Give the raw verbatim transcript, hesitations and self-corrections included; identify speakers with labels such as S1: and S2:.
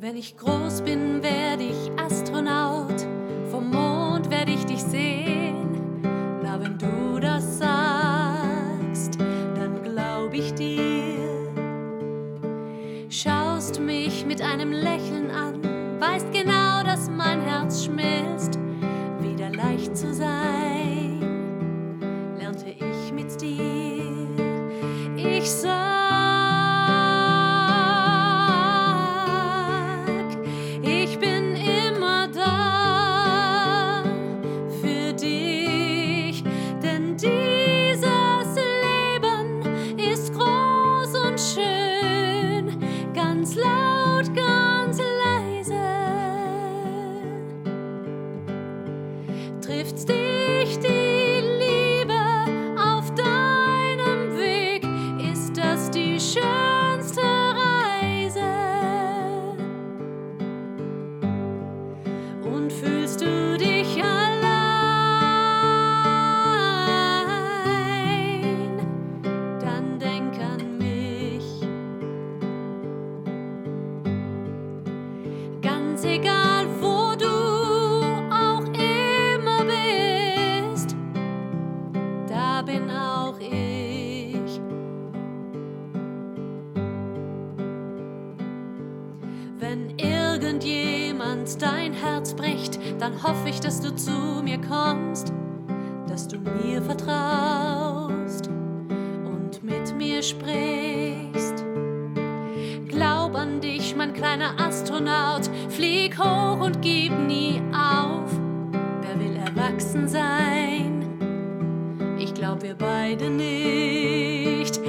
S1: Wenn ich groß bin, werde ich Astronaut, vom Mond werde ich dich sehen. Na, wenn du das sagst, dann glaub ich dir. Schaust mich mit einem Lächeln an, weißt genau, dass mein Herz schmilzt. Wieder leicht zu sein, lernte ich mit dir. Ich sag, ich bin immer da für dich, denn dieses Leben ist groß und schön, ganz laut, ganz leise. Trifft's dich die Liebe auf deinem Weg, ist das die schönste Reise. Und fühlst du dich allein, dann denk an mich. Ganz egal, wo du auch immer bist, da bin auch ich. Wenn irgendjemand dein Herz bricht, dann hoffe ich, dass du zu mir kommst, dass du mir vertraust und mit mir sprichst. Glaub an dich, mein kleiner Astronaut, flieg hoch und gib nie auf. Wer will erwachsen sein? Ich glaub, wir beide nicht.